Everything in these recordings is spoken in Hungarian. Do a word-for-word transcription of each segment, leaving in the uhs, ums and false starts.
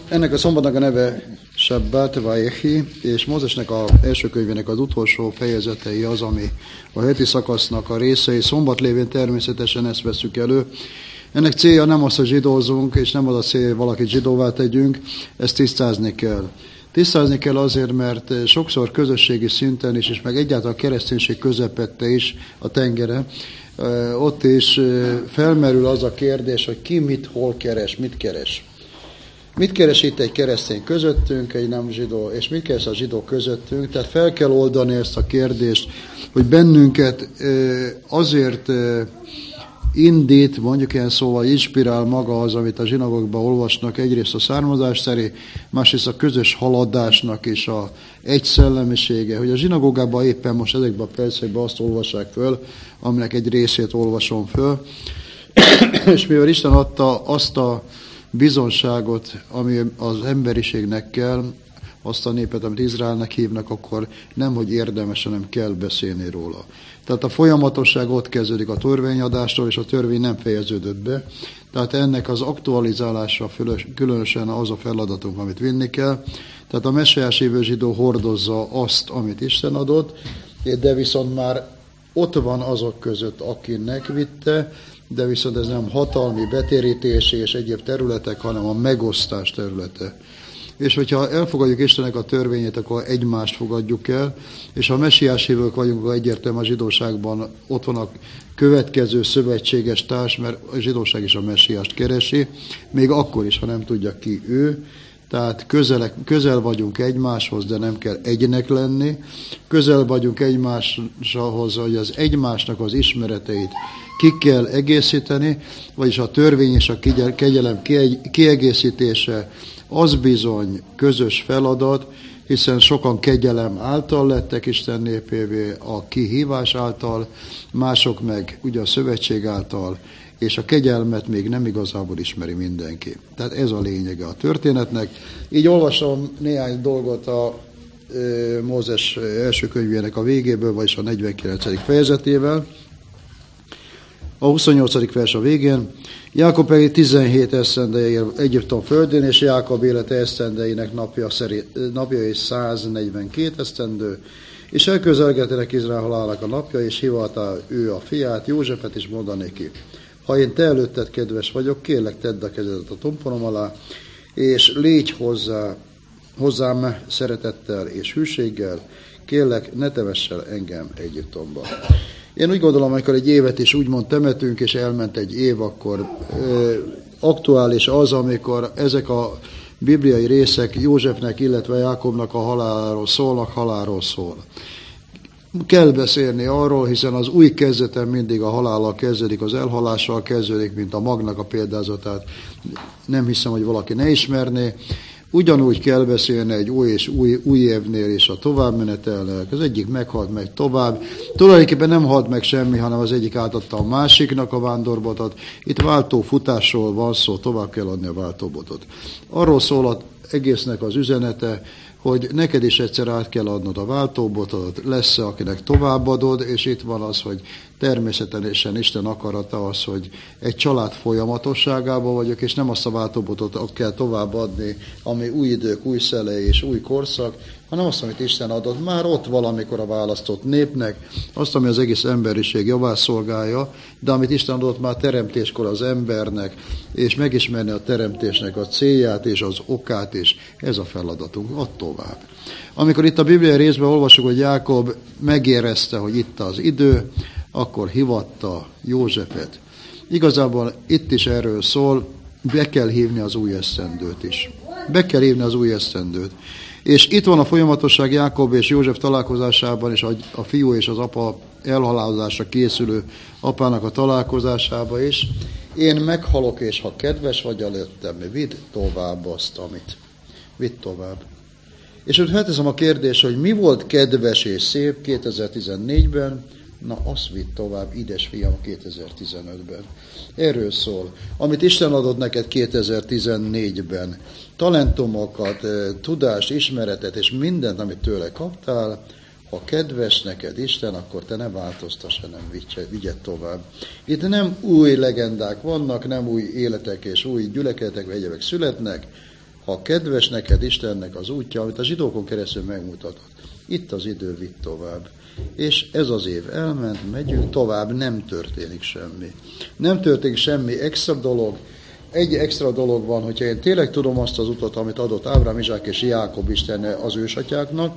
Ennek a szombatnak a neve Sabbat Vayechi, és Mózesnek az első könyvének az utolsó fejezetei az, ami a heti szakasznak a részei. Szombat lévén természetesen ezt veszük elő. Ennek célja nem az, hogy zsidózunk, és nem az a cél, hogy valakit zsidóvá tegyünk, ezt tisztázni kell. Tisztázni kell azért, mert sokszor közösségi szinten is, és meg egyáltalán a kereszténység közepette is a tengere, ott is felmerül az a kérdés, hogy ki mit, hol keres, mit keres. Mit keres itt egy keresztény közöttünk, egy nem zsidó, és mit keres a zsidó közöttünk? Tehát fel kell oldani ezt a kérdést, hogy bennünket azért indít, mondjuk ilyen szóval inspirál maga az, amit a zsinagógban olvasnak, egyrészt a származás szerint, másrészt a közös haladásnak és a egy szellemisége, hogy a zsinagógában éppen most ezekben a percekben azt olvassák föl, aminek egy részét olvasom föl, és mivel Isten adta azt a bizonságot, ami az emberiségnek kell, azt a népet, amit Izraelnek hívnak, akkor nem, hogy érdemes, hanem kell beszélni róla. Tehát a folyamatosság ott kezdődik a törvényadástól, és a törvény nem fejeződött be. Tehát ennek az aktualizálása különösen az a feladatunk, amit vinni kell. Tehát a messiás jövő zsidó hordozza azt, amit Isten adott, de viszont már ott van azok között, akinek vitte, de viszont ez nem hatalmi betérítési és egyéb területek, hanem a megosztás területe. És hogyha elfogadjuk Istennek a törvényét, akkor egymást fogadjuk el, és ha messiás hívők vagyunk, akkor egyértelműen a zsidóságban ott van a következő szövetséges társ, mert a zsidóság is a messiást keresi, még akkor is, ha nem tudja ki ő. Tehát közel, közel vagyunk egymáshoz, de nem kell egynek lenni. Közel vagyunk egymáshoz, hogy az egymásnak az ismereteit ki kell egészíteni, vagyis a törvény és a kegyelem kiegészítése az bizony közös feladat, hiszen sokan kegyelem által lettek Isten népévé, a kihívás által, mások meg ugye a szövetség által, és a kegyelmet még nem igazából ismeri mindenki. Tehát ez a lényege a történetnek. Így olvasom néhány dolgot a e, Mózes első könyvének a végéből, vagyis a negyvenkilencedik fejezetével. A huszonnyolcadik vers a végén. Jákob pedig tizenhét esztendeje él Egyiptom földén, és Jákob élete esztendeinek napja, szerint, napja és száznegyvenkét esztendő, és elközelgetenek Izrael halálának a napja, és hivatta ő a fiát, Józsefet is mondanéki. Ha én te előtted kedves vagyok, kérlek, tedd a kezedet a tomponom alá, és légy hozzá, hozzám szeretettel és hűséggel, kérlek, ne temessel engem Egyiptomba. Én úgy gondolom, amikor egy évet is úgymond temetünk, és elment egy év, akkor ö, aktuális az, amikor ezek a bibliai részek Józsefnek, illetve Jákobnak a haláláról szólnak, halálról szól. Kell beszélni arról, hiszen az új kezdeten mindig a halállal kezdődik, az elhalással kezdődik, mint a magnak a példázatát. Nem hiszem, hogy valaki ne ismerné. Ugyanúgy kell beszélni egy új és új, új évnél és a továbbmenetelnek. Az egyik meghalt, megy tovább. Tulajdonképpen nem halt meg semmi, hanem az egyik átadta a másiknak a vándorbotot. Itt váltófutásról van szó, tovább kell adni a váltóbotot. Arról szól az egésznek az üzenete, hogy neked is egyszer át kell adnod a váltóbotot, lesz-e, akinek továbbadod, és itt van az, hogy természetesen Isten akarata az, hogy egy család folyamatosságában vagyok, és nem azt a váltóbotot kell továbbadni, ami új idők, új szelei és új korszak, hanem azt, amit Isten adott már ott valamikor a választott népnek, azt, ami az egész emberiség javát szolgálja, de amit Isten adott már teremtéskor az embernek, és megismerni a teremtésnek a célját és az okát, és ez a feladatunk, add tovább. Amikor itt a bibliai részben olvasjuk, hogy Jákob megérezte, hogy itt az idő, akkor hivatta Józsefet. Igazából itt is erről szól, be kell hívni az új esztendőt is. Be kell hívni az új esztendőt. És itt van a folyamatosság Jákob és József találkozásában, és a, a fiú és az apa elhalálozásra készülő apának a találkozásában is. Én meghalok, és ha kedves vagy előttem, vidd tovább azt, amit. Vidd tovább. És ott felteszem a kérdést, hogy mi volt kedves és szép kétezer-tizennégyben, na azt vidd tovább, ides fiam, kétezer-tizenötben. Erről szól. Amit Isten adott neked kétezer-tizennégyben, talentumokat, tudást, ismeretet és mindent, amit tőle kaptál, ha kedves neked Isten, akkor te ne változtass, hanem vigyed tovább. Itt nem új legendák vannak, nem új életek és új gyülekezetek vagy egyebek születnek, ha kedves neked Istennek az útja, amit a zsidókon keresztül megmutatott, itt az idő vitt tovább. És ez az év elment, megyünk tovább, nem történik semmi. Nem történik semmi extra dolog. Egy extra dolog van, hogyha én tényleg tudom azt az utat, amit adott Ábrám, Izsák és Jákob Isten az ősatyáknak,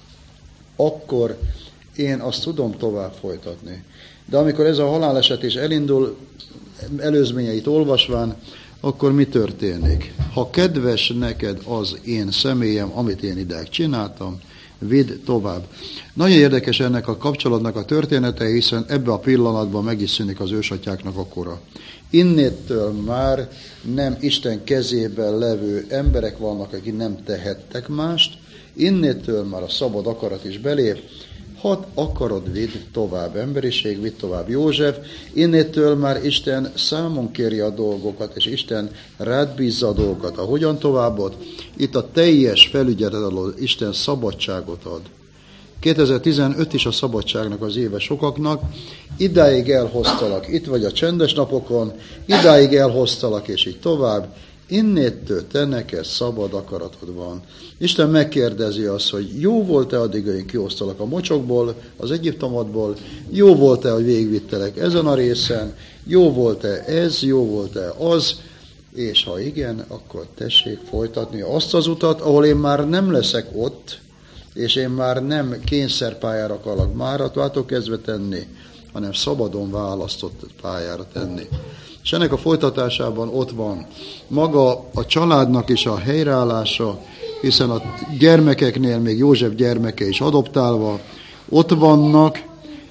akkor én azt tudom tovább folytatni. De amikor ez a haláleset is elindul, előzményeit olvasván, akkor mi történik? Ha kedves neked az én személyem, amit én idáig csináltam, vidd tovább. Nagyon érdekes ennek a kapcsolatnak a története, hiszen ebbe a pillanatban meg is szűnik az ősatyáknak a kora. Innétől már nem Isten kezében levő emberek vannak, akik nem tehettek mást, innétől már a szabad akarat is belép, ha akarod, vidd tovább emberiség, vidd tovább József, innétől már Isten számon kéri a dolgokat, és Isten rád bízza a dolgokat. Ahogyan továbbod, itt a teljes felügyelet alól Isten szabadságot ad. kétezer-tizenöt is a szabadságnak az éve sokaknak, idáig elhoztalak, itt vagy a csendes napokon, idáig elhoztalak, és így tovább, innétől te neked szabad akaratod van. Isten megkérdezi azt, hogy jó volt-e addig, hogy kihoztalak a mocsokból, az Egyiptomodból, jó volt-e, hogy végigvittelek ezen a részen, jó volt-e ez, jó volt-e az, és ha igen, akkor tessék folytatni azt az utat, ahol én már nem leszek ott, és én már nem kényszerpályára akarok máratvától kezdve tenni, hanem szabadon választott pályára tenni. És ennek a folytatásában ott van maga a családnak is a helyreállása, hiszen a gyermekeknél még József gyermeke is adoptálva ott vannak,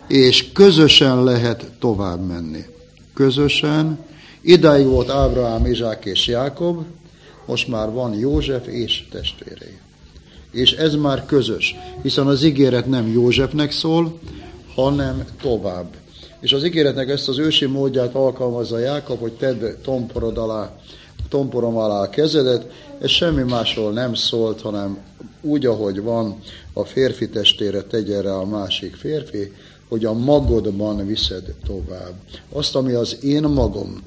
és közösen lehet tovább menni. Közösen. Idáig volt Ábrahám, Izsák és Jákob, most már van József és testvérei. És ez már közös, hiszen az ígéret nem Józsefnek szól, hanem tovább. És az ígéretnek ezt az ősi módját alkalmazza Jákob, hogy tedd tomporod alá, tomporom alá a kezedet, ez semmi másról nem szólt, hanem úgy, ahogy van, a férfi testére tegye rá a másik férfi, hogy a magodban viszed tovább. Azt, ami az én magom,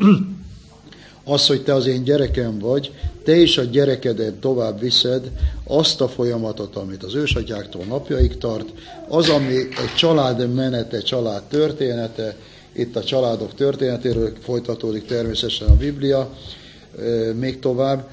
az, hogy te az én gyerekem vagy, te is a gyerekedet tovább viszed, azt a folyamatot, amit az ősatyáktól napjaig tart, az, ami egy család menete, család története, itt a családok történetéről folytatódik természetesen a Biblia, még tovább,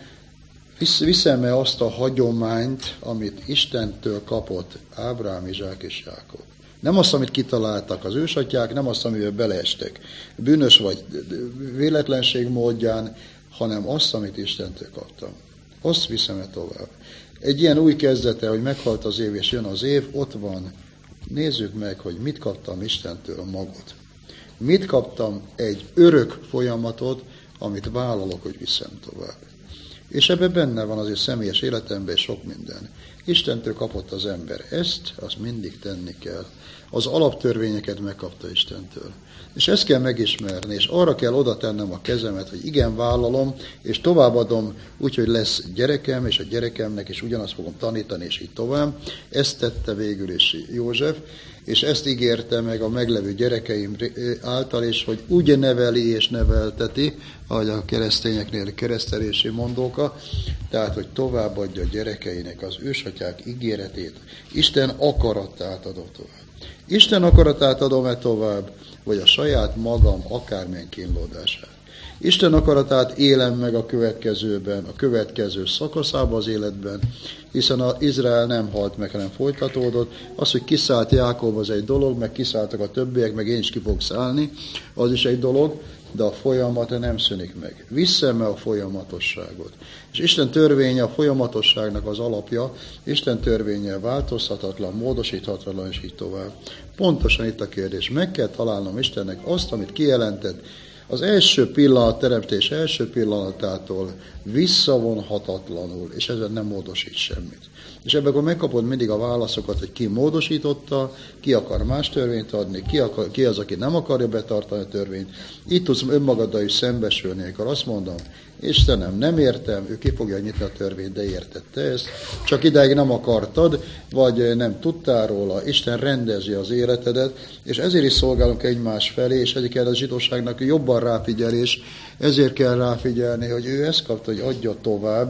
viszem-e azt a hagyományt, amit Istentől kapott Ábrám, Izsák és Jákob. Nem azt, amit kitaláltak az ősatyák, nem azt, amivel beleestek bűnös vagy véletlenség módján, hanem azt, amit Istentől kaptam. Azt viszem-e tovább. Egy ilyen új kezdete, hogy meghalt az év és jön az év, ott van. Nézzük meg, hogy mit kaptam Istentől a magot. Mit kaptam? Egy örök folyamatot, amit vállalok, hogy viszem tovább. És ebben benne van azért személyes életemben sok minden. Istentől kapott az ember ezt, azt mindig tenni kell. Az alaptörvényeket megkapta Istentől. És ezt kell megismerni, és arra kell oda tennem a kezemet, hogy igen, vállalom, és továbbadom úgy, hogy lesz gyerekem, és a gyerekemnek is ugyanazt fogom tanítani, és így tovább. Ezt tette végül is József, és ezt ígérte meg a meglevő gyerekeim által, és hogy úgy neveli és nevelteti, ahogy a keresztényeknél keresztelési mondóka, tehát, hogy továbbadja a gyerekeinek az ősatyák ígéretét. Isten akaratát adom tovább. Isten akaratát adom-e tovább, vagy a saját magam akármilyen kínlódását. Isten akaratát élem meg a következőben, a következő szakaszában az életben, hiszen az Izrael nem halt meg, hanem folytatódott. Az, hogy kiszállt Jákob, az egy dolog, meg kiszálltak a többiek, meg én is ki fogok szállni, az is egy dolog, de a folyamat nem szűnik meg. Visszem a folyamatosságot. És Isten törvénye a folyamatosságnak az alapja, Isten törvénye változhatatlan, módosíthatatlan, és így tovább. Pontosan itt a kérdés. Meg kell találnom Istennek azt, amit kijelentett, az első pillanat, teremtés első pillanatától visszavonhatatlanul, és ezen nem módosít semmit. És ebben akkor megkapod mindig a válaszokat, hogy ki módosította, ki akar más törvényt adni, ki, akar, ki az, aki nem akarja betartani a törvényt. Itt tudsz önmagaddal is szembesülni, akkor azt mondom, Istenem, nem értem, ő ki fogja nyitni a törvényt, de értette ezt. Csak idáig nem akartad, vagy nem tudtál róla. Isten rendezi az életedet, és ezért is szolgálunk egymás felé, és ezért kell a zsidóságnak jobban ráfigyelés, ezért kell ráfigyelni, hogy ő ezt kapta, hogy adja tovább,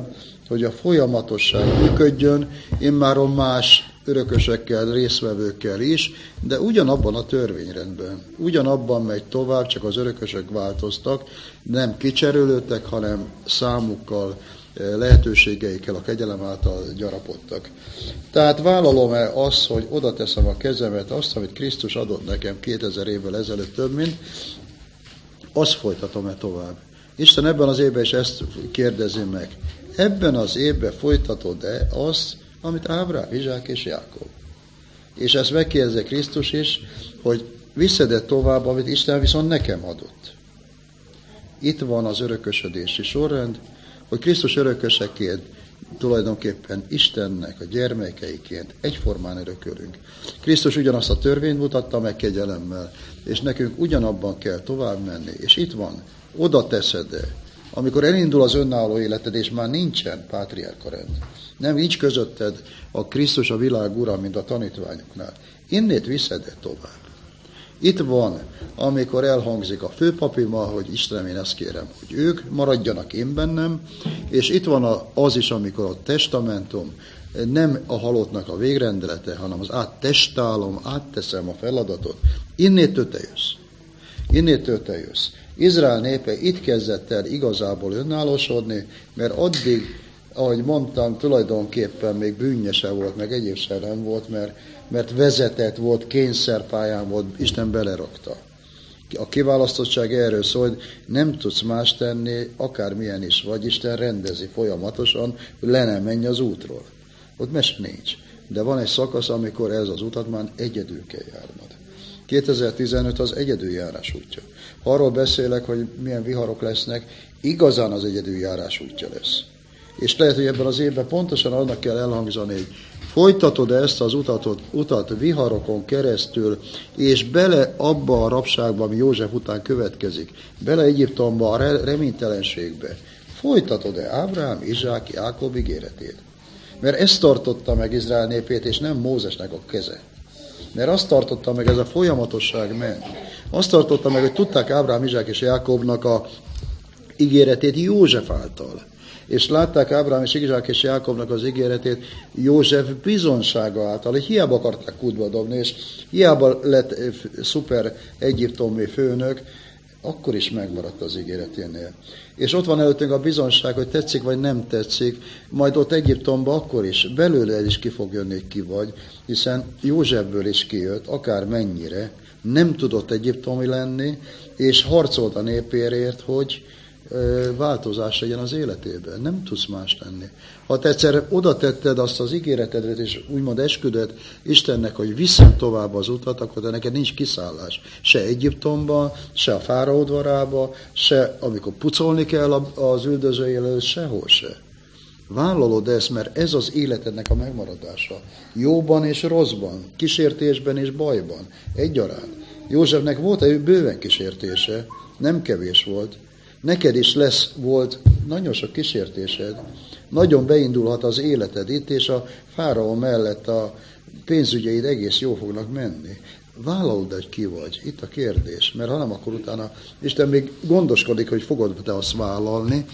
hogy a folyamatosság működjön, immáron más örökösekkel, részvevőkkel is, de ugyanabban a törvényrendben. Ugyanabban megy tovább, csak az örökösök változtak, nem kicserélődtek, hanem számukkal, lehetőségeikkel, a kegyelem által gyarapodtak. Tehát vállalom-e azt, hogy oda teszem a kezemet, azt, amit Krisztus adott nekem kétezer évvel ezelőtt több, mint, azt folytatom-e tovább. Isten ebben az évben is ezt kérdezi meg. Ebben az évben folytatod-e azt, amit Ábrám, Izsák és Jákob? És ezt megkérdezi Krisztus is, hogy viszed-e tovább, amit Isten viszont nekem adott. Itt van az örökösödési sorrend, hogy Krisztus örököseként tulajdonképpen Istennek a gyermekeiként egyformán örökölünk. Krisztus ugyanazt a törvényt mutatta meg kegyelemmel, és nekünk ugyanabban kell tovább menni. És itt van, oda teszed-e, amikor elindul az önálló életed, és már nincsen pátriárka rend. Nem, nincs közötted a Krisztus a világ ura, mint a tanítványoknál. Innét viszed-e tovább. Itt van, amikor elhangzik a főpapima, hogy Istenem, én ezt kérem, hogy ők maradjanak én bennem, és itt van az is, amikor a testamentum nem a halottnak a végrendelete, hanem az áttestálom, átteszem a feladatot. Innétől te jössz. Innétől te jössz. Izrael népe itt kezdett el igazából önállósodni, mert addig, ahogy mondtam, tulajdonképpen még bűnnyese volt, meg egyéb sem nem volt, mert, mert vezetett volt, kényszerpályán volt, Isten belerakta. A kiválasztottság erről szól, hogy nem tudsz más tenni, akármilyen is vagy, Isten rendezi folyamatosan, hogy le nem menj az útról. Ott mese nincs. De van egy szakasz, amikor ez az utat már egyedül kell járnod. kétezer-tizenöt az egyedüljárás útja. Ha arról beszélek, hogy milyen viharok lesznek, igazán az egyedüljárás útja lesz. És lehet, hogy ebben az évben pontosan annak kell elhangzani, hogy folytatod ezt az utatot, utat viharokon keresztül, és bele abba a rabságba, ami József után következik, bele Egyiptomba, a reménytelenségbe. Folytatod-e Ábrám, Izsák, Jákob ígéretét? Mert ezt tartotta meg Izrael népét, és nem Mózesnek a keze. Mert azt tartotta meg, ez a folyamatosság ment. Azt tartotta meg, hogy tudták Ábrám, Izsák és Jákobnak a ígéretét József által. És látták Ábrám és Izsák és Jákobnak az ígéretét József bizonsága által, hogy hiába akarták kútba dobni, és hiába lett szuper egyiptomi főnök, akkor is megmaradt az ígéreténél. És ott van előttünk a bizonság, hogy tetszik vagy nem tetszik, majd ott Egyiptomban akkor is, belőle is ki fog jönni, hogy ki vagy, hiszen Józsefből is kijött, akár mennyire, nem tudott egyiptomi lenni, és harcolt a népérért, hogy változás legyen az életében. Nem tudsz más tenni. Ha te egyszer oda tetted azt az ígéretedet, és úgymond esküdött Istennek, hogy viszem tovább az utat, akkor de neked nincs kiszállás. Se Egyiptomba, se a fáraó udvarába, se amikor pucolni kell az üldözői előtt, sehol se. Vállalod ezt, mert ez az életednek a megmaradása. Jóban és rosszban, kísértésben és bajban, egyaránt. Józsefnek volt egy bőven kísértése, nem kevés volt. Neked is lesz, volt nagyon sok kísértésed, nagyon beindulhat az életed itt, és a fáraó mellett a pénzügyeid egész jó fognak menni. Vállalod, hogy ki vagy? Itt a kérdés, mert ha nem, akkor utána Isten még gondoskodik, hogy fogod te azt vállalni,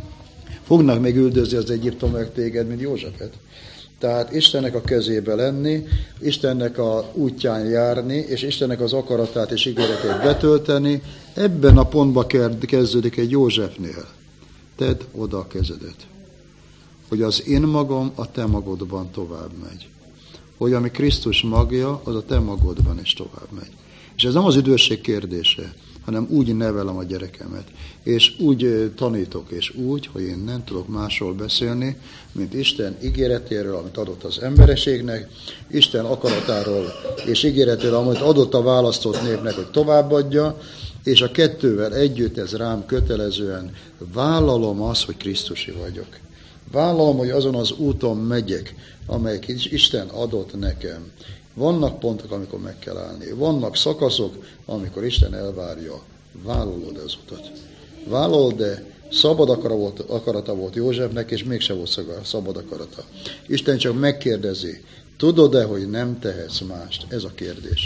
fognak még üldözni az egyiptomiak téged, mint Józsefet. Tehát Istennek a kezébe lenni, Istennek a útján járni, és Istennek az akaratát és ígéretét betölteni, ebben a pontban kezdődik egy Józsefnél. Tedd oda a kezedet. Hogy az én magam a te magodban tovább megy. Hogy ami Krisztus magja, az a te magodban is tovább megy. És ez nem az üdvösség kérdése, hanem úgy nevelem a gyerekemet, és úgy tanítok, és úgy, hogy én nem tudok másról beszélni, mint Isten ígéretéről, amit adott az emberiségnek, Isten akaratáról és ígéretéről, amit adott a választott népnek, hogy továbbadja, és a kettővel együtt ez rám kötelezően vállalom azt, hogy Krisztusi vagyok. Vállalom, hogy azon az úton megyek, amelyik Isten adott nekem. Vannak pontok, amikor meg kell állni. Vannak szakaszok, amikor Isten elvárja. Vállalod az utat. Vállalod, de szabad akarata volt Józsefnek, és mégse volt szabad akarata. Isten csak megkérdezi, tudod-e, hogy nem tehetsz mást? Ez a kérdés.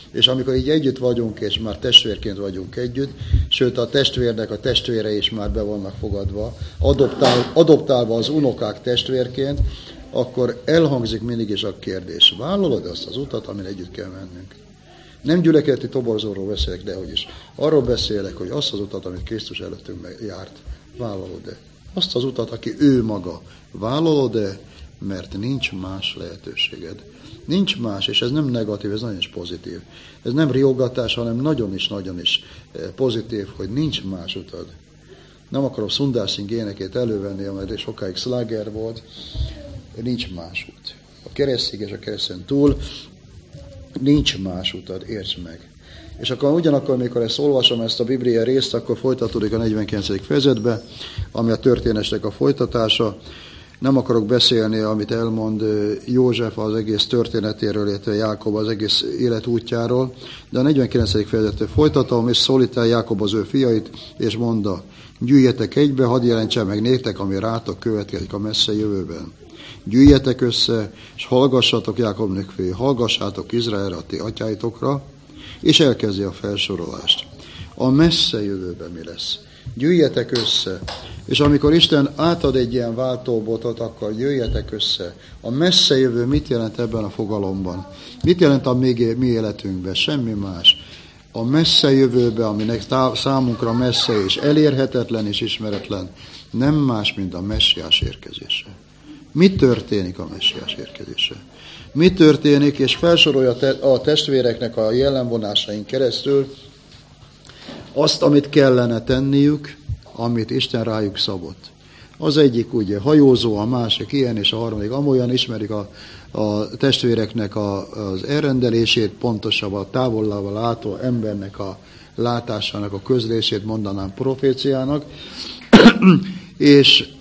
És amikor így együtt vagyunk, és már testvérként vagyunk együtt, sőt a testvérnek a testvére is már be vannak fogadva, adoptál, adoptálva az unokák testvérként, akkor elhangzik mindig is a kérdés, vállalod azt az utat, amin együtt kell mennünk? Nem gyülekezeti toborzóról beszélek, de hogy is. Arról beszélek, hogy azt az utat, amit Krisztus előttünk járt, vállalod-e? Azt az utat, aki ő maga, vállalod-e? Mert nincs más lehetőséged. Nincs más, és ez nem negatív, ez nagyon is pozitív. Ez nem riogatás, hanem nagyon is, nagyon is pozitív, hogy nincs más utad. Nem akarom Sundar Singh énekét elővenni, amely sokáig szláger volt, nincs más út. A keresztig és a kereszten túl nincs más utad, értsd meg. És akkor ugyanakkor, amikor ezt olvasom, ezt a Biblia részt, akkor folytatódik a negyvenkilencedik fejezetbe, ami a történetnek a folytatása. Nem akarok beszélni, amit elmond József az egész történetéről, illetve Jákob az egész életútjáról, de a negyvenkilencedik fejezetet folytatom, és szólítál Jákob az ő fiait, és mondta, gyűjjetek egybe, hadd jelentse meg néktek, ami rátok következik a messze jövőben. Gyűjjetek össze, és hallgassatok Jákob nőkfé, hallgassátok Izraelre, a ti atyáitokra, és elkezdi a felsorolást. A messze jövőben mi lesz? Gyűjjetek össze, és amikor Isten átad egy ilyen váltóbotot, akkor jöjjetek össze. A messze jövő mit jelent ebben a fogalomban? Mit jelent a mi, mi életünkben? Semmi más. A messze jövőben, aminek számunkra messze és elérhetetlen és ismeretlen, nem más, mint a messiás érkezése. Mi történik a messiás érkezése? Mi történik, és felsorolja a testvéreknek a jellemvonásain keresztül azt, amit kellene tenniük, amit Isten rájuk szabott. Az egyik ugye hajózó, a másik ilyen, és a harmadik amolyan, ismerik a, a testvéreknek a, az elrendelését, pontosabban a távollával látó embernek a látásának a közlését mondanám proféciának, és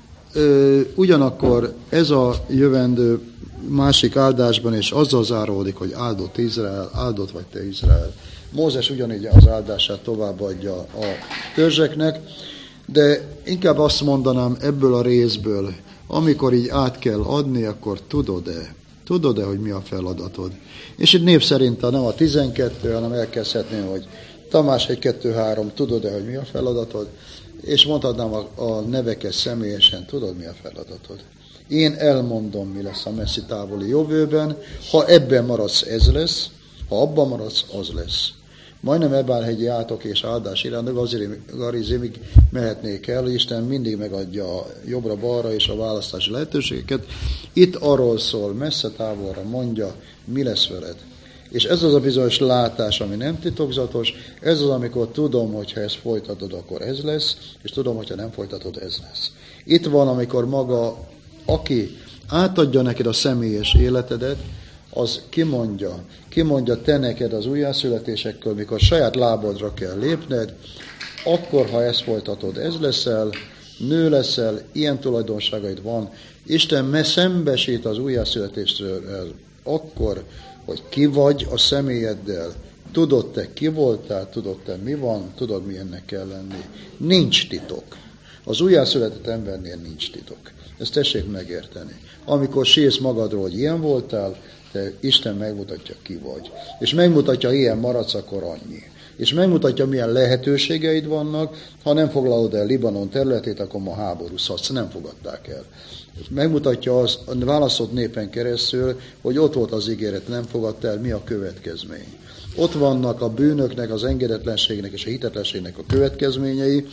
ö, ugyanakkor ez a jövendő másik áldásban, és azzal záródik, hogy áldott Izrael, áldott vagy te Izrael. Mózes ugyanígy az áldását továbbadja a törzseknek, de inkább azt mondanám ebből a részből, amikor így át kell adni, akkor tudod-e? Tudod-e, hogy mi a feladatod? És itt név szerint nem a tizenkettő, hanem elkezdhetném, hogy Tamás egy, kettő, három, tudod-e, hogy mi a feladatod? És mondhatnám a, a neveket személyesen, tudod, mi a feladatod? Én elmondom, mi lesz a messzi távoli jövőben, ha ebben maradsz, ez lesz, ha abban maradsz, az lesz. Majdnem Ebálhegyi átok és áldás iránt, Garizimig mehetnék el, Isten mindig megadja a jobbra-balra és a választási lehetőségeket. Itt arról szól, messze távolra mondja, mi lesz veled. És ez az a bizonyos látás, ami nem titokzatos, ez az, amikor tudom, hogy ha ezt folytatod, akkor ez lesz, és tudom, hogyha nem folytatod, ez lesz. Itt van, amikor maga, aki átadja neked a személyes életedet, az kimondja, kimondja te neked az újjászületésekről, mikor saját lábadra kell lépned, akkor, ha ezt folytatod, ez leszel, nő leszel, ilyen tulajdonságaid van. Isten me szembesít az újjászületésről akkor, hogy ki vagy a személyeddel. Tudod te ki voltál, tudod te mi van, tudod milyennek kell lenni. Nincs titok. Az újjászületett embernél nincs titok. Ezt tessék megérteni. Amikor sírsz magadról, hogy ilyen voltál, de Isten megmutatja, ki vagy. És megmutatja, ha ilyen maradsz, akkor annyi. És megmutatja, milyen lehetőségeid vannak, ha nem foglalod el Libanon területét, akkor ma háborúzhatsz, nem fogadták el. Megmutatja az a választott népen keresztül, hogy ott volt az ígéret, nem fogadta el, mi a következmény. Ott vannak a bűnöknek, az engedetlenségnek és a hitetlenségnek a következményei,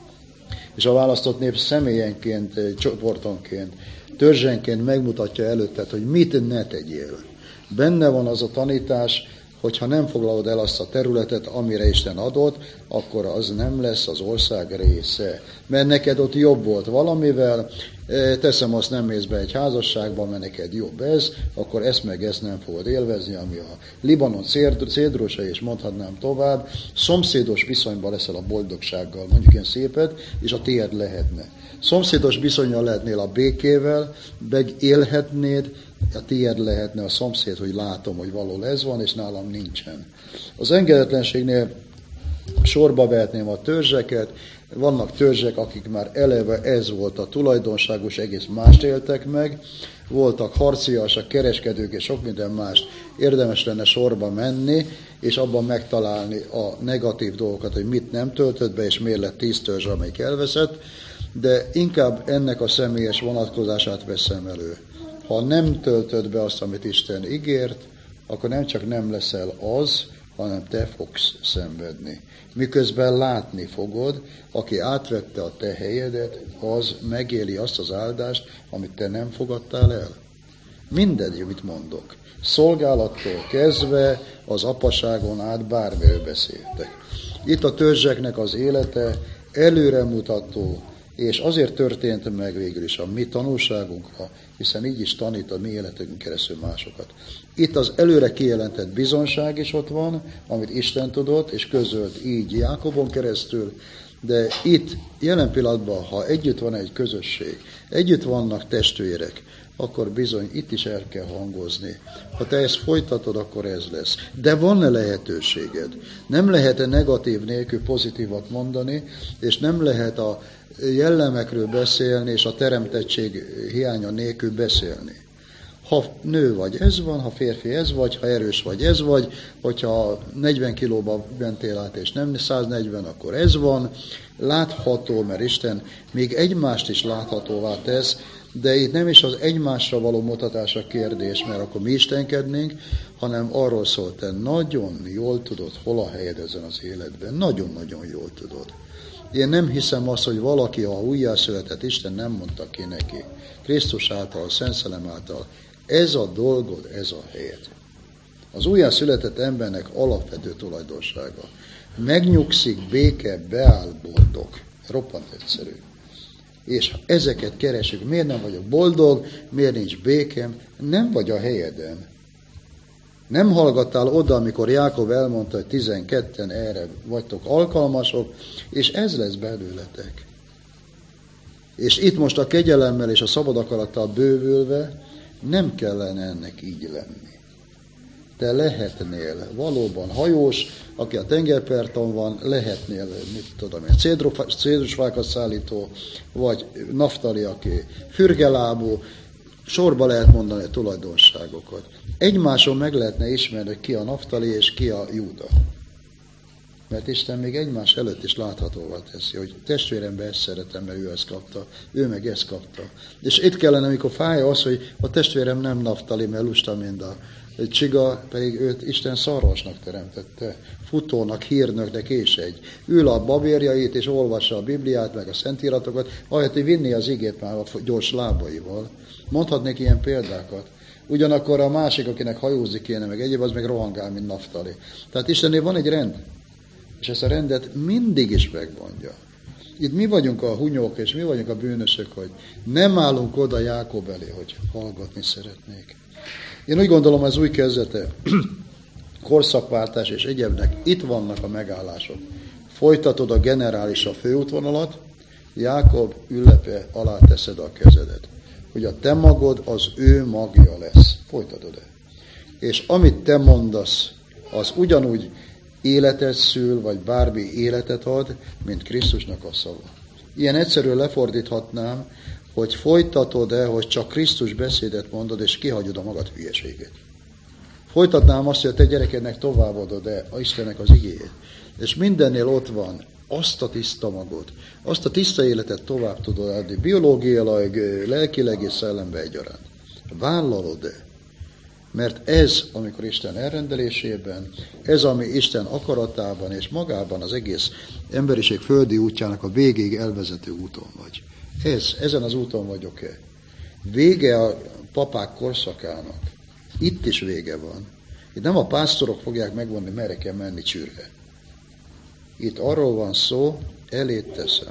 és a választott nép személyenként, csoportonként, törzsenként megmutatja előtted, hogy mit ne tegyél. Benne van az a tanítás, hogyha nem foglalod el azt a területet, amire Isten adott, akkor az nem lesz az ország része. Mert neked ott jobb volt valamivel, teszem azt, nem mész be egy házasságba, mert neked jobb ez, akkor ezt meg ezt nem fogod élvezni, ami a Libanon cédrusa, és mondhatnám tovább, szomszédos viszonyban leszel a boldogsággal, mondjuk ilyen szépet, és a tiéd lehetne. Szomszédos viszonnyal lehetnél a békével, megélhetnéd, a tiéd lehetne a szomszéd, hogy látom, hogy való ez van, és nálam nincsen. Az engedetlenségnél sorba vehetném a törzseket, vannak törzsek, akik már eleve ez volt a tulajdonságos, egész mást éltek meg, voltak harciasak, kereskedők és sok minden más. Érdemes lenne sorba menni, és abban megtalálni a negatív dolgokat, hogy mit nem töltött be, és miért lett tíz törzs, amelyik elveszett, de inkább ennek a személyes vonatkozását veszem elő. Ha nem töltöd be azt, amit Isten ígért, akkor nem csak nem leszel az, hanem te fogsz szenvedni. Miközben látni fogod, aki átvette a te helyedet, az megéli azt az áldást, amit te nem fogadtál el. Mindegy, mit mondok. Szolgálattól kezdve az apaságon át bármiről beszéltek. Itt a törzseknek az élete előremutató, és azért történt meg végül is a mi tanulságunkra, hiszen így is tanít a mi életünk keresztül másokat. Itt az előre kijelentett bizonság is ott van, amit Isten tudott, és közölt így Jákobon keresztül, de itt jelen pillanatban, ha együtt van egy közösség, együtt vannak testvérek, akkor bizony itt is el kell hangozni. Ha te ezt folytatod, akkor ez lesz. De van-e lehetőséged? Nem lehet-e negatív nélkül pozitívat mondani, és nem lehet a jellemekről beszélni, és a teremtettség hiánya nélkül beszélni. Ha nő vagy, ez van, ha férfi, ez vagy, ha erős vagy, ez vagy, hogyha negyven kilóba mentél át, és nem száznegyven, akkor ez van. Látható, mert Isten még egymást is láthatóvá tesz, de itt nem is az egymásra való mutatás a kérdés, mert akkor mi istenkednénk, hanem arról szól, te nagyon jól tudod, hol a helyed ezen az életben. Nagyon-nagyon jól tudod. Én nem hiszem azt, hogy valaki, ha újjászületett, Isten nem mondta ki neki. Krisztus által, a Szent Szellem által. Ez a dolgod, ez a helyed. Az újjászületett embernek alapvető tulajdonsága. Megnyugszik, béke, beáll, boldog. Roppant egyszerű. És ezeket keresünk. Miért nem vagyok boldog? Miért nincs békem? Nem vagy a helyeden. Nem hallgattál oda, amikor Jákob elmondta, hogy tizenketten erre vagytok alkalmasok, és ez lesz belőletek. És itt most a kegyelemmel és a szabad akarattal bővülve nem kellene ennek így lenni. Te lehetnél valóban hajós, aki a tengerparton van, lehetnél, mit tudom én, cédrusfákat szállító, vagy Naftali, aki fürgelábú, sorba lehet mondani a tulajdonságokat. Egymáson meg lehetne ismerni, hogy ki a Naftali és ki a Júda. Mert Isten még egymás előtt is láthatóvá teszi, hogy testvérembe ezt szeretem, mert ő ezt kapta, ő meg ezt kapta. És itt kellene, amikor fájja az, hogy a testvérem nem Naftali, mert lusta, mint a csiga, pedig őt Isten szarvasnak teremtette, futónak, hírnöknek és egy. Ül a babérjait és olvassa a Bibliát, meg a Szentíratokat, ahelyett, hogy vinni az igét már a gyors lábaival. Mondhatnék ilyen példákat. Ugyanakkor a másik, akinek hajózni kéne, meg egyéb, az meg rohangál, mint Naftali. Tehát Istennél van egy rend, és ezt a rendet mindig is megmondja. Itt mi vagyunk a hunyók, és mi vagyunk a bűnösök, hogy nem állunk oda Jákob elé, hogy hallgatni szeretnék. Én úgy gondolom, az új kezdete, korszakváltás és egyebnek, itt vannak a megállások. Folytatod a generális a főútvonalat, Jákob ünnepe alá teszed a kezedet. Hogy a te magod az ő magja lesz. Folytatod-e? És amit te mondasz, az ugyanúgy életet szül, vagy bármi életet ad, mint Krisztusnak a szava. Ilyen egyszerűen lefordíthatnám, hogy folytatod-e, hogy csak Krisztus beszédet mondod, és kihagyod a magad hülyeséget. Folytatnám azt, hogy a te gyerekednek továbbadod-e a Istennek az igéjét. És mindennél ott van azt a tiszta magod, azt a tiszta életet tovább tudod adni, biológiailag, lelkileg és szellembe egyaránt. Vállalod-e? Mert ez, amikor Isten elrendelésében, ez, ami Isten akaratában és magában az egész emberiség földi útjának a végéig elvezető úton vagy. Ez, ezen az úton vagyok-e? Vége a papák korszakának. Itt is vége van. Itt nem a pásztorok fogják megmondani, merre kell menni csürre. Itt arról van szó, elét teszem.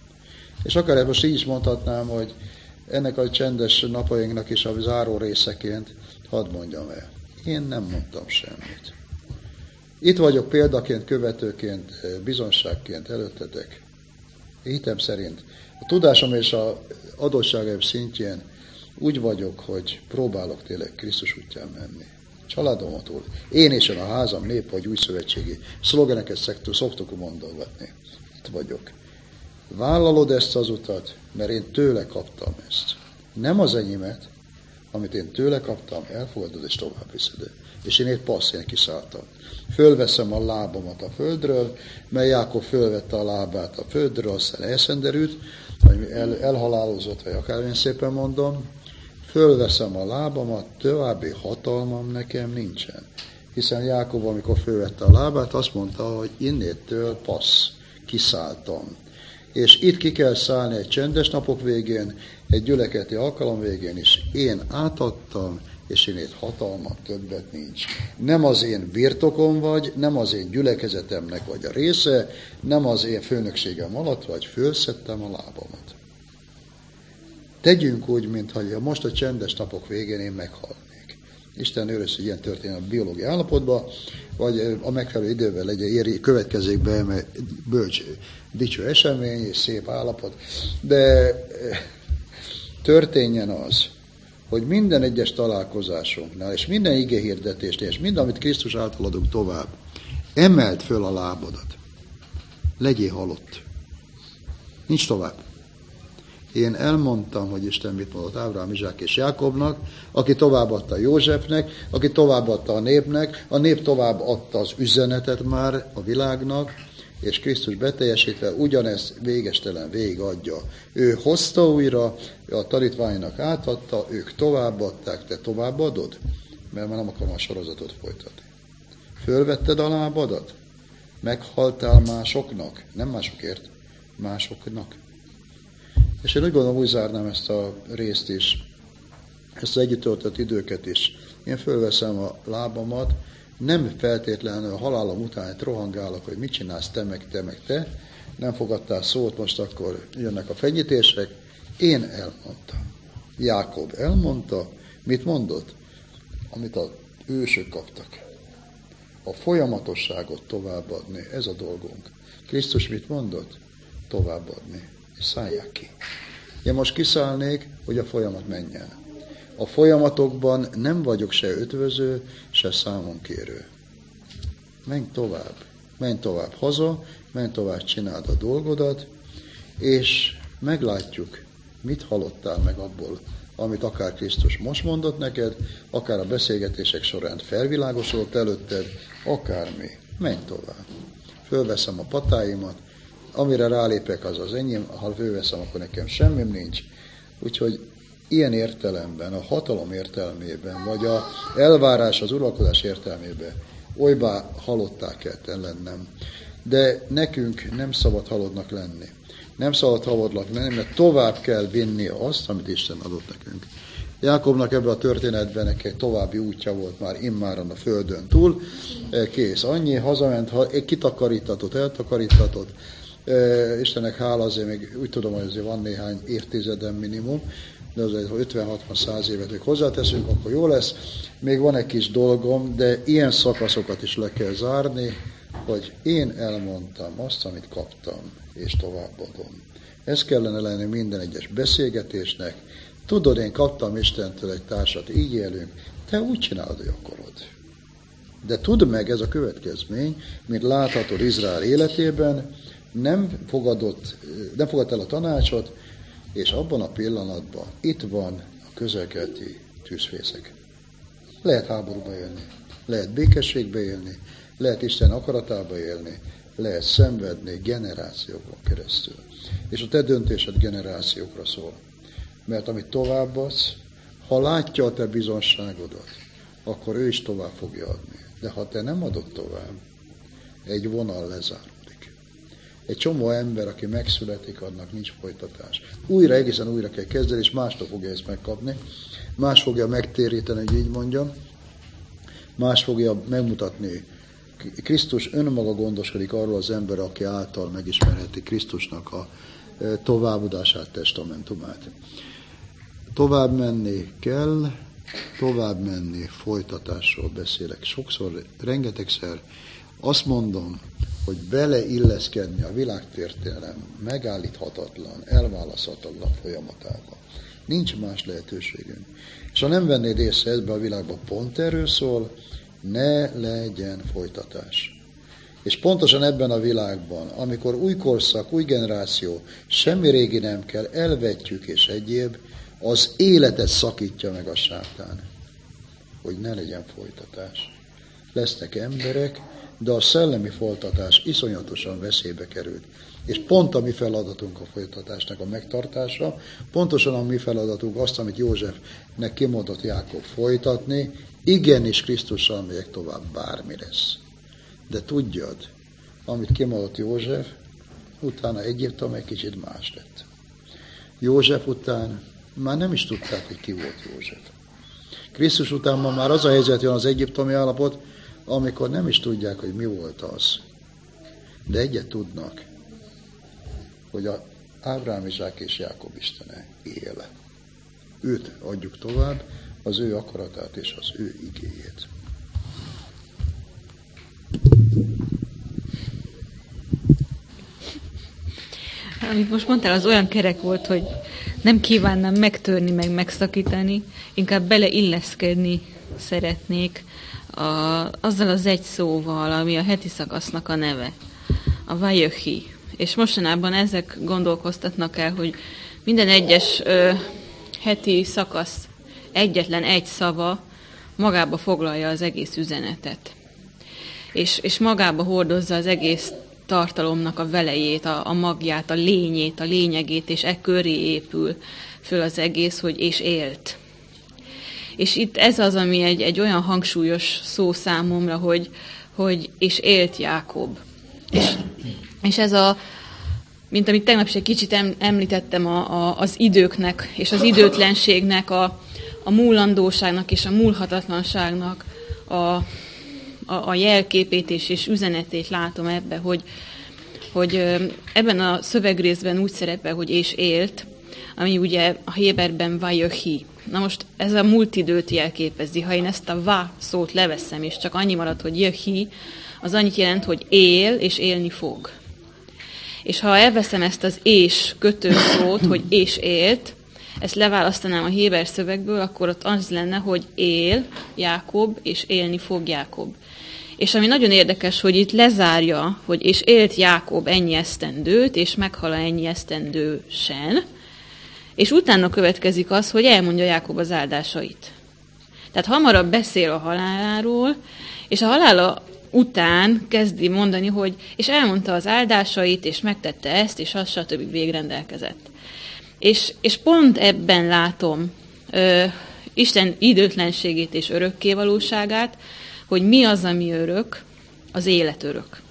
És akár most így is mondhatnám, hogy ennek a csendes napjainknak is a záró részeként hadd mondjam el. Én nem mondtam semmit. Itt vagyok példaként, követőként, bizonságként előttetek. Hitem szerint a tudásom és az adottságaim szintjén úgy vagyok, hogy próbálok tényleg Krisztus útján menni. Családomat úr. Én és a házam nép vagy új szövetségi szlogeneket szoktuk mondogatni. Itt vagyok. Vállalod ezt az utat, mert én tőle kaptam ezt. Nem az enyémet, amit én tőle kaptam, elfogadod és tovább viszed. És én egy passz, én kiszálltam. Fölveszem a lábamat a földről, mert Jákob fölvette a lábát a földről, aztán elszenderült, vagy el, elhalálozott, vagy akármilyen szépen mondom. Fölveszem a lábamat, további hatalmam nekem nincsen. Hiszen Jákob, amikor fölvette a lábát, azt mondta, hogy innétől passz, kiszálltam. És itt ki kell szállni egy csendes napok végén, egy gyülekezeti alkalom végén is. Én átadtam, és én itt hatalmat többet nincs. Nem az én birtokom vagy, nem az én gyülekezetemnek vagy a része, nem az én főnökségem alatt vagy, fölszedtem a lábamat. Tegyünk úgy, mintha most a csendes napok végén én meghalnék. Isten őrös, hogy ilyen történik a biológiai állapotban, vagy a megfelelő időben legyen éri, következzék be, mert bölcs, dicső esemény és szép állapot. De történjen az, hogy minden egyes találkozásunknál, és minden igehirdetésnél, és minden, amit Krisztus által adunk tovább, emeld föl a lábadat. Legyél halott. Nincs tovább. Én elmondtam, hogy Isten mit mondott Ábrahám, Izsák és Jákobnak, aki továbbadta Józsefnek, aki továbbadta a népnek, a nép továbbadta az üzenetet már a világnak, és Krisztus beteljesítve ugyanezt végestelen végigadja. Ő hozta újra, a tanítványnak átadta, ők továbbadták, te továbbadod? Mert már nem akarom a sorozatot folytatni. Fölvetted a lábadat? Meghaltál másoknak? Nem másokért, másoknak. És én úgy gondolom, úgy zárnám ezt a részt is, ezt az együtt töltött időket is. Én fölveszem a lábamat, nem feltétlenül a halálom után rohangálok, hogy mit csinálsz te, meg te, meg te. Nem fogadtál szót, most akkor jönnek a fenyítések. Én elmondtam. Jákob elmondta, mit mondott? Amit az ősök kaptak. A folyamatosságot továbbadni, ez a dolgunk. Krisztus mit mondott? Továbbadni. És szállják ki. Én most kiszállnék, hogy a folyamat menjen. A folyamatokban nem vagyok se ötvöző, se számonkérő. Menj tovább. Menj tovább haza, menj tovább, csináld a dolgodat, és meglátjuk, mit hallottál meg abból, amit akár Krisztus most mondott neked, akár a beszélgetések során felvilágosodott előtted, akármi. Menj tovább. Fölveszem a patáimat, amire rálépek, az az enyém, ha fölveszem, akkor nekem semmim nincs. Úgyhogy ilyen értelemben, a hatalom értelmében, vagy a elvárás, az uralkodás értelmében olybá halottá kell lennem. De nekünk nem szabad halottnak lenni. Nem szabad halottnak lenni, mert tovább kell vinni azt, amit Isten adott nekünk. Jákobnak ebben a történetben egy további útja volt már immáron a földön túl. Kész, annyi, hazament, kitakarítatott, eltakarítatott. Istennek hála, azért még úgy tudom, hogy azért van néhány évtizeden minimum, de azért, ha ötven-hatvan-száz évet még hozzáteszünk, akkor jó lesz. Még van egy kis dolgom, de ilyen szakaszokat is le kell zárni, hogy én elmondtam azt, amit kaptam, és továbbadom. Ez kellene lenni minden egyes beszélgetésnek. Tudod, én kaptam Istentől egy társat, így élünk, te úgy csinálod, hogy akarod. De tudd meg, ez a következmény, mint láthatod Izrael életében, nem fogadott, nem fogadt el a tanácsot, és abban a pillanatban itt van a közelkeleti tűzfészek. Lehet háborúba élni, lehet békességbe élni, lehet Isten akaratába élni, lehet szenvedni generációkon keresztül. És a te döntésed generációkra szól. Mert amit továbbadsz, ha látja a te bizonságodat, akkor ő is tovább fogja adni. De ha te nem adod tovább, egy vonal lezáródik. Egy csomó ember, aki megszületik, annak nincs folytatás. Újra, egészen újra kell kezdeni, és mástól fogja ezt megkapni. Más fogja megtéríteni, hogy így mondjam. Más fogja megmutatni. Krisztus önmaga gondoskodik arról az ember, aki által megismerheti Krisztusnak a továbbadását, testamentumát. Tovább menni kell, tovább menni, folytatásról beszélek. Sokszor, rengetegszer azt mondom, hogy beleilleszkedni a világtörténelem megállíthatatlan, elválaszthatatlan folyamatába. Nincs más lehetőségünk. És ha nem vennéd észre, ebbe a világban pont erről szól, ne legyen folytatás. És pontosan ebben a világban, amikor új korszak, új generáció, semmi régi nem kell, elvetjük és egyéb, az életet szakítja meg a sátán, hogy ne legyen folytatás. Lesznek emberek, de a szellemi folytatás iszonyatosan veszélybe került. És pont a mi feladatunk a folytatásnak a megtartása, pontosan a mi feladatunk azt, amit Józsefnek kimondott Jákob folytatni, igenis Krisztussal megyek tovább, bármi lesz. De tudjad, amit kimondott József, utána Egyiptom egy kicsit más lett. József után már nem is tudták, hogy ki volt József. Krisztus után ma már az a helyzet jön az egyiptomi állapot, amikor nem is tudják, hogy mi volt az. De egyet tudnak, hogy a Ábrám, Izsák és Jákob Istene él. Őt adjuk tovább, az ő akaratát és az ő igéjét. Amit most mondtál, az olyan kerek volt, hogy nem kívánnám megtörni, meg megszakítani, inkább beleilleszkedni szeretnék a, azzal az egy szóval, ami a heti szakasznak a neve, a Vajöhi. És mostanában ezek gondolkoztatnak el, hogy minden egyes ö, heti szakasz egyetlen egy szava magába foglalja az egész üzenetet. És, és magába hordozza az egész tartalomnak a velejét, a, a magját, a lényét, a lényegét, és e köré épül föl az egész, hogy és élt. És itt ez az, ami egy, egy olyan hangsúlyos szó számomra, hogy, hogy és élt Jákob. És, és ez a, mint amit tegnap is egy kicsit említettem, a, a, az időknek és az időtlenségnek, a, a múlandóságnak és a múlhatatlanságnak a, a, a jelképét és, és üzenetét látom ebbe, hogy, hogy ebben a szövegrészben úgy szerepel, hogy és élt, ami ugye a héberben vajöhi. Na most ez a múlt időt jelképezi. Ha én ezt a va szót leveszem, és csak annyi marad, hogy jöhi, az annyit jelent, hogy él, és élni fog. És ha elveszem ezt az és kötőszót, hogy és élt, ezt leválasztanám a héber szövegből, akkor ott az lenne, hogy él Jákob, és élni fog Jákob. És ami nagyon érdekes, hogy itt lezárja, hogy és élt Jákob ennyi esztendőt, és meghal ennyi esztendősen, és utána következik az, hogy elmondja Jákob az áldásait. Tehát hamarabb beszél a haláláról, és a halála után kezdi mondani, hogy és elmondta az áldásait, és megtette ezt, és az, stb. Végrendelkezett. És, és pont ebben látom ö, Isten időtlenségét és örökkévalóságát, hogy mi az, ami örök, az élet örök.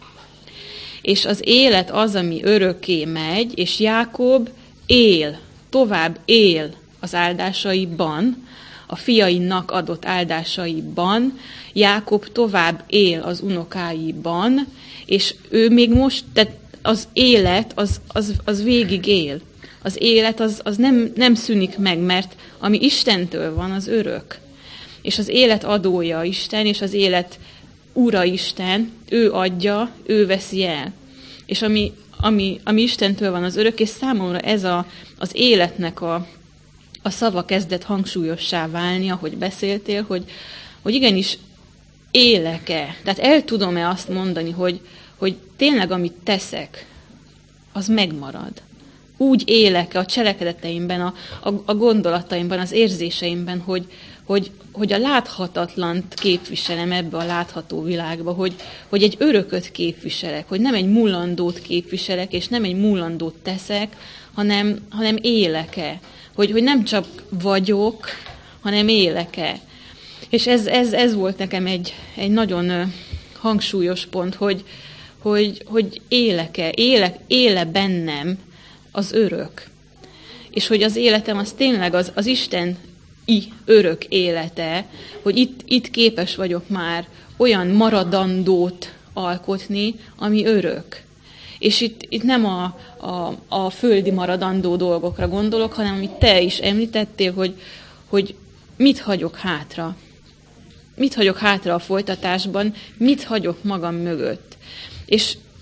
És az élet az, ami örökké megy, és Jákob él, tovább él az áldásaiban, a fiainak adott áldásaiban, Jákob tovább él az unokáiban, és ő még most, tehát az élet, az, az, az végig él. Az élet az, az nem, nem szűnik meg, mert ami Istentől van, az örök. És az élet adója Isten, és az élet ura Isten, ő adja, ő veszi el. És ami, ami, ami Istentől van, az örök, és számomra ez a, az életnek a, a szava kezdett hangsúlyossá válni, ahogy beszéltél, hogy, hogy igenis élek-e. Tehát el tudom-e azt mondani, hogy, hogy tényleg amit teszek, az megmarad. Úgy élek-e a cselekedeteimben, a, a, a gondolataimban, az érzéseimben, hogy, hogy, hogy a láthatatlant képviselem ebbe a látható világba, hogy, hogy egy örököt képviselek, hogy nem egy múlandót képviselek, és nem egy múlandót teszek, hanem, hanem élek-e. Hogy, hogy nem csak vagyok, hanem élek-e. És ez, ez, ez volt nekem egy, egy nagyon hangsúlyos pont, hogy, hogy, hogy élek-e, élek, éle bennem az örök. És hogy az életem az tényleg az, az Isten i örök élete, hogy itt, itt képes vagyok már olyan maradandót alkotni, ami örök. És itt, itt nem a, a, a földi maradandó dolgokra gondolok, hanem amit te is említettél, hogy, hogy mit hagyok hátra. Mit hagyok hátra a folytatásban, mit hagyok magam mögött. És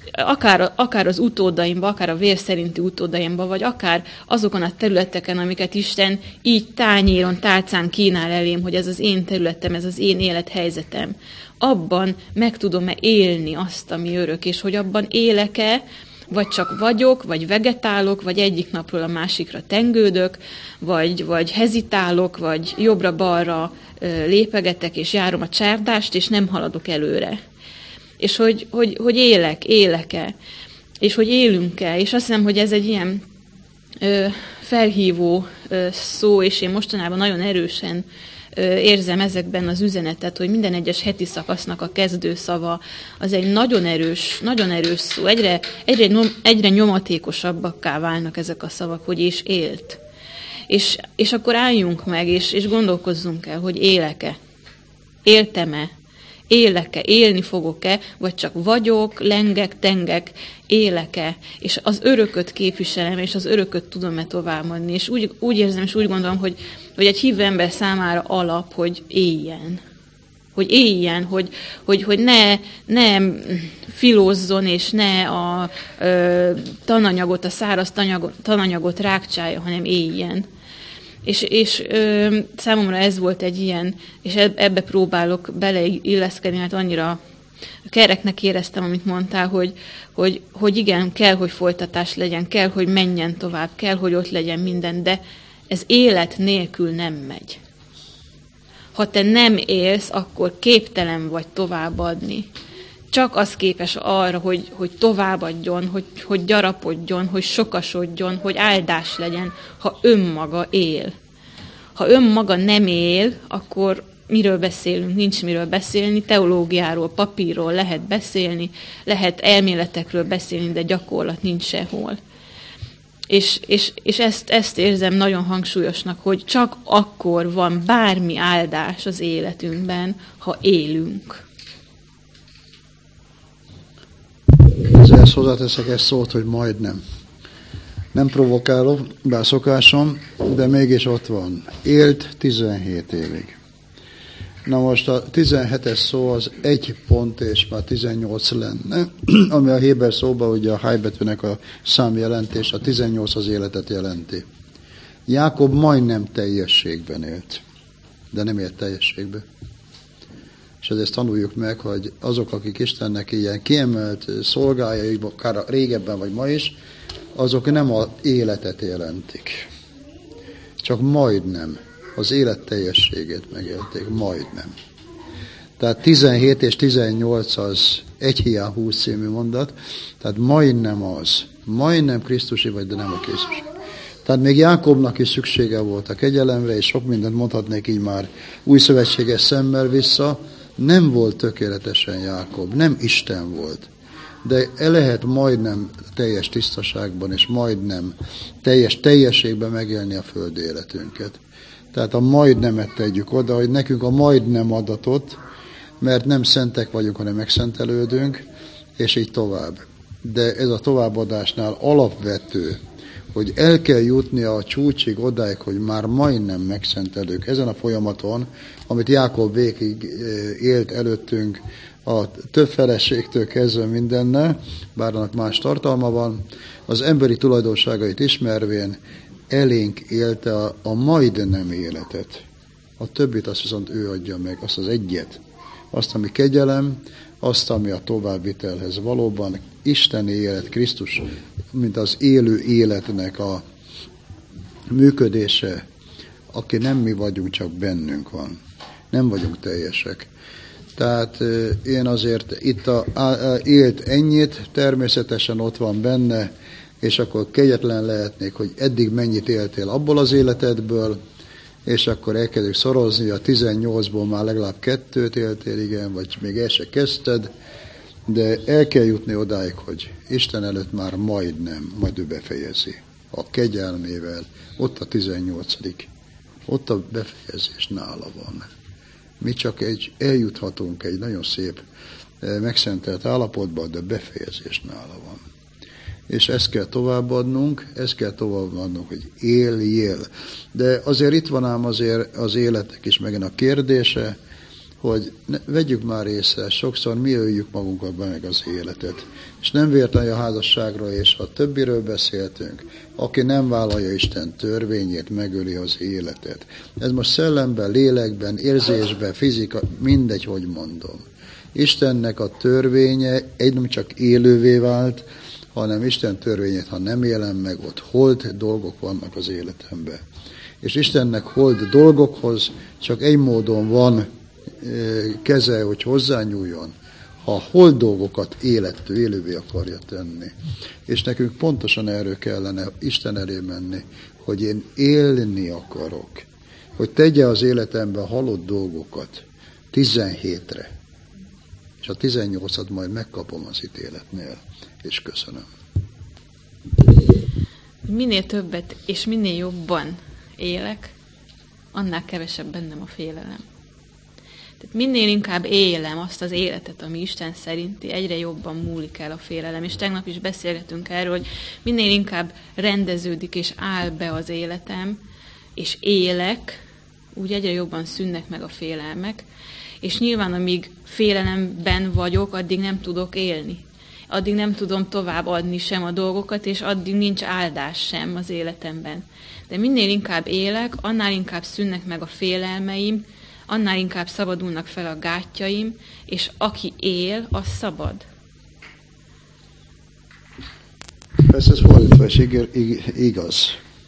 akár, akár az utódaimba, akár a vér szerinti utódaimba, vagy akár azokon a területeken, amiket Isten így tányéron, tálcán kínál elém, hogy ez az én területem, ez az én élethelyzetem, abban meg tudom-e élni azt, ami örök, és hogy abban élek-e, vagy csak vagyok, vagy vegetálok, vagy egyik napról a másikra tengődök, vagy, vagy hezitálok, vagy jobbra-balra lépegetek, és járom a csárdást, és nem haladok előre. És hogy, hogy, hogy élek, élek-e, és hogy élünk-e. És azt hiszem, hogy ez egy ilyen ö, felhívó ö, szó, és én mostanában nagyon erősen ö, érzem ezekben az üzenetet, hogy minden egyes heti szakasznak a kezdőszava az egy nagyon erős, nagyon erős szó. Egyre, egyre, egyre nyomatékosabbakká válnak ezek a szavak, hogy és élt. És, és akkor álljunk meg, és, és gondolkozzunk el, hogy élek-e, éltem-e, élek-e, élni fogok-e, vagy csak vagyok, lengek, tengek, élek-e, és az örököt képviselem, és az örököt tudom-e továbbadni. És úgy, úgy érzem, és úgy gondolom, hogy, hogy egy hívő ember számára alap, hogy éljen. Hogy éljen, hogy, hogy, hogy ne, ne filózzon, és ne a ö, tananyagot, a száraz tananyagot, tananyagot rákcsálja, hanem éljen. És, és ö, számomra ez volt egy ilyen, és ebbe próbálok beleilleszkedni, mert annyira kereknek éreztem, amit mondtál, hogy, hogy, hogy igen, kell, hogy folytatás legyen, kell, hogy menjen tovább, kell, hogy ott legyen minden, de ez élet nélkül nem megy. Ha te nem élsz, akkor képtelen vagy továbbadni. Csak az képes arra, hogy, hogy továbbadjon, hogy, hogy gyarapodjon, hogy sokasodjon, hogy áldás legyen, ha önmaga él. Ha önmaga nem él, akkor miről beszélünk? Nincs miről beszélni, teológiáról, papírról lehet beszélni, lehet elméletekről beszélni, de gyakorlat nincs sehol. És, és, és ezt, ezt érzem nagyon hangsúlyosnak, hogy csak akkor van bármi áldás az életünkben, ha élünk. Ezzel hozzáteszek egy szót, hogy majdnem. Nem provokálok, bár szokásom, de mégis ott van. Élt tizenhét évig. Na most a tizenhetes szó az egy pont, és már tizennyolc lenne, ami a héber szóban ugye a hájbetűnek a számjelentés, a tizennyolc az életet jelenti. Jákob majdnem teljességben élt, de nem élt teljességben. És ezt tanuljuk meg, hogy azok, akik Istennek ilyen kiemelt szolgájai, akár régebben vagy ma is, azok nem az életet jelentik. Csak majdnem az élet teljességét megélték, majdnem. Tehát tizenhét és tizennyolc az egy hiány húsz című mondat, tehát majdnem az, majdnem Krisztusi vagy, de nem a Krisztusi. Tehát még Jákobnak is szüksége volt a kegyelemre, és sok mindent mondhatnék így már új szövetséges szemmel vissza, nem volt tökéletesen Jákob, nem Isten volt. De el lehet majdnem teljes tisztaságban, és majdnem teljes teljességben megélni a földi életünket. Tehát a majdnemet tegyük oda, hogy nekünk a majdnem adatot, mert nem szentek vagyunk, hanem megszentelődünk, és így tovább. De ez a továbbadásnál alapvető, hogy el kell jutni a csúcsig odáig, hogy már majdnem megszentelők. Ezen a folyamaton, amit Jákob végig élt előttünk, a több feleségtől kezdve mindennel, bár annak más tartalma van, az emberi tulajdonságait ismervén elénk élte a, a majdnem életet. A többit azt viszont ő adja meg, azt az egyet, azt, ami kegyelem, azt, ami a továbbvitelhez valóban isteni élet, Krisztus, mint az élő életnek a működése, aki nem mi vagyunk, csak bennünk van. Nem vagyunk teljesek. Tehát én azért itt a, a, a élt ennyit, természetesen ott van benne, és akkor kegyetlen lehetnék, hogy eddig mennyit éltél abból az életedből, és akkor elkezdjük szorozni, a tizennyolcból már legalább kettőt éltél, igen, vagy még el se kezdted, de el kell jutni odáig, hogy Isten előtt már majdnem, majd ő befejezi. A kegyelmével, ott a tizennyolcadik ott a befejezés nála van. Mi csak egy, eljuthatunk egy nagyon szép megszentelt állapotba, de befejezés nála van. És ezt kell továbbadnunk, ezt kell továbbadnunk, hogy éljél. De azért itt van ám azért az életnek is megint a kérdése, hogy ne, vegyük már észre, sokszor mi öljük magunkat be meg az életet. És nem véletlenül a házasságról és a többiről beszéltünk. Aki nem vállalja Isten törvényét, megöli az életet. Ez most szellemben, lélekben, érzésben, fizika, mindegy, hogy mondom. Istennek a törvénye egy nem csak élővé vált, hanem Isten törvényét, ha nem élem meg, ott hold dolgok vannak az életemben. És Istennek hold dolgokhoz csak egy módon van keze, hogy hozzányúljon, ha hold dolgokat élettől élővé akarja tenni. És nekünk pontosan erről kellene Isten elé menni, hogy én élni akarok, hogy tegye az életemben halott dolgokat tizenhétre, és a tizennyolcat majd megkapom az ítéletnél, és köszönöm. Minél többet és minél jobban élek, annál kevesebb bennem a félelem. Tehát minél inkább élem azt az életet, ami Isten szerinti, egyre jobban múlik el a félelem. És tegnap is beszélgetünk erről, hogy minél inkább rendeződik és áll be az életem, és élek, úgy egyre jobban szűnnek meg a félelmek, és nyilván amíg félelemben vagyok, addig nem tudok élni. Addig nem tudom tovább adni sem a dolgokat, és addig nincs áldás sem az életemben. De minél inkább élek, annál inkább szűnnek meg a félelmeim, annál inkább szabadulnak fel a gátjaim, és aki él, az szabad. Persze ez fordítva is igaz.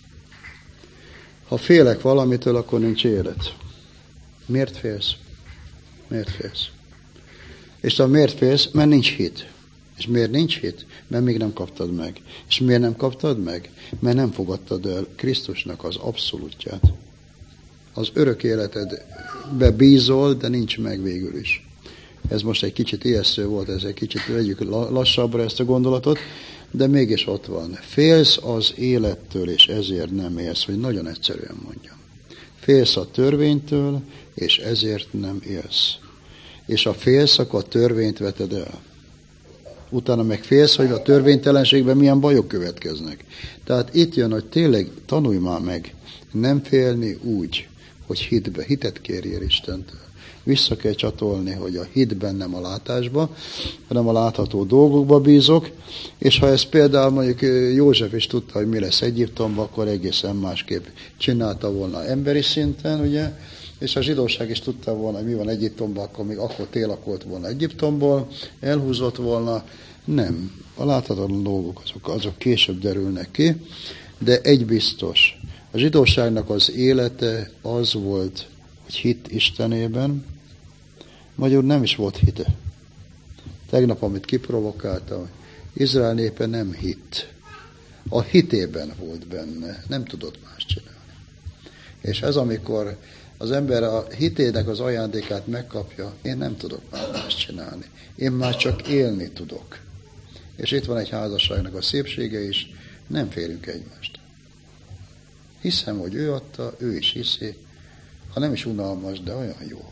Ha félek valamitől, akkor nincs élet. Miért félsz? Miért félsz? És ha miért félsz? Mert nincs hit. És miért nincs hit? Mert még nem kaptad meg. És miért nem kaptad meg? Mert nem fogadtad el Krisztusnak az abszolútját. Az örök életedbe bízol, de nincs meg végül is. Ez most egy kicsit ijesztő volt, ez egy kicsit vegyük lassabbra ezt a gondolatot, de mégis ott van. Félsz az élettől, és ezért nem élsz, hogy nagyon egyszerűen mondjam. Félsz a törvénytől, és ezért nem élsz. És ha félsz, akkor a törvényt veted el. Utána meg félsz, hogy a törvénytelenségben milyen bajok következnek. Tehát itt jön, hogy tényleg tanulj már meg, nem félni úgy, hogy hitbe, hitet kérjél Istentől. Vissza kell csatolni, hogy a hitben nem a látásba, hanem a látható dolgokba bízok, és ha ez például mondjuk József is tudta, hogy mi lesz Egyiptomban, akkor egészen másképp csinálta volna emberi szinten, ugye, és a zsidóság is tudta volna, hogy mi van Egyiptomban, akkor még akkor télakolt volna Egyiptomból, elhúzott volna. Nem. A láthatatlan dolgok azok, azok később derülnek ki, de egy biztos. A zsidóságnak az élete az volt, hogy hit Istenében, magyarul nem is volt hite. Tegnap, amit kiprovokáltam, Izrael népe nem hitt. A hitében volt benne, nem tudott más csinálni. És ez, amikor az ember a hitének az ajándékát megkapja, én nem tudok már más csinálni. Én már csak élni tudok. És itt van egy házasságnak a szépsége is, nem félünk egymást. Hiszem, hogy ő adta, ő is hiszi, ha nem is unalmas, de olyan jó.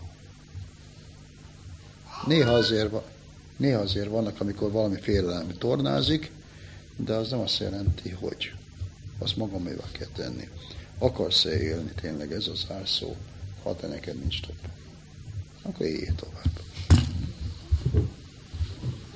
Néha azért, néha azért vannak, amikor valami félelem tornázik, de az nem azt jelenti, hogy azt magamévá kell tenni. Akarsz-e élni, tényleg ez az zárszó, ha te neked nincs több. Akkor éljél tovább.